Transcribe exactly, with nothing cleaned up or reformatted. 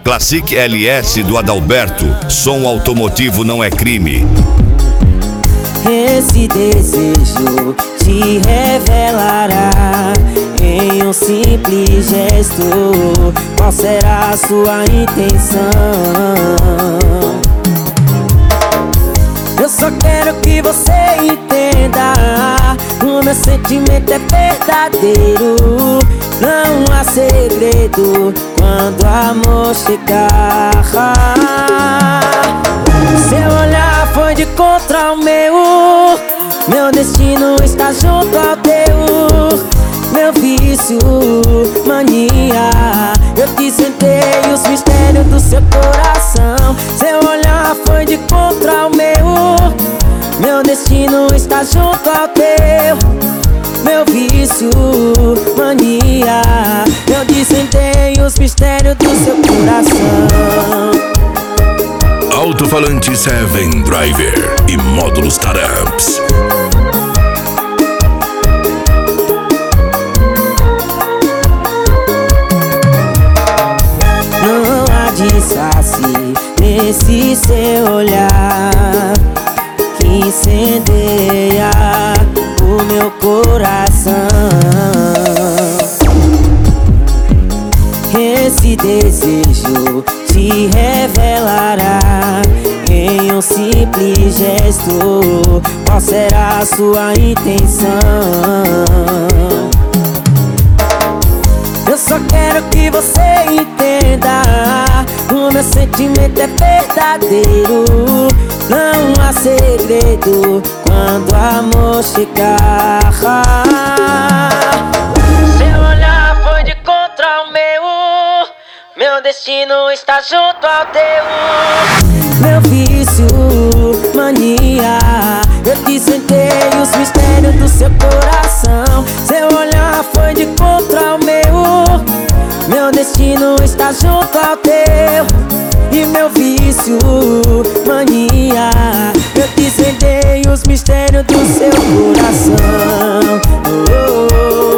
Classic L S do Adalberto. Som automotivo não é crime. Esse desejo te revelará em um simples gesto. Qual será a sua intenção? Eu só quero que você entenda: o meu sentimento é verdadeiro. Não há segredo quando o amor chegar. Seu olhar foi de contra o meu. Meu destino está junto ao teu. Meu vício, mania, eu te sentei os mistérios do seu coração. Seu olhar foi de contra o meu. Meu destino está junto ao teu. Meu vício, mania, eu te sentei os mistérios do seu coração. Alto-falante Seven Driver e módulos Taramps. Não há disfarce nesse seu olhar que incendeia o meu coração. Esse desejo te revelará em um simples gesto. Qual será a sua intenção? Eu só quero que você entenda: o meu sentimento é verdadeiro. Não há segredo quando o amor chegar. Seu olhar foi de contra o meu. Meu destino está junto ao teu. Meu vício, mania, eu te sentei os mistérios do seu coração. Seu olhar foi de contra o meu. Meu destino está junto ao teu. E meu vício, mania, eu te sentei os mistérios do seu coração. Oh, oh, oh.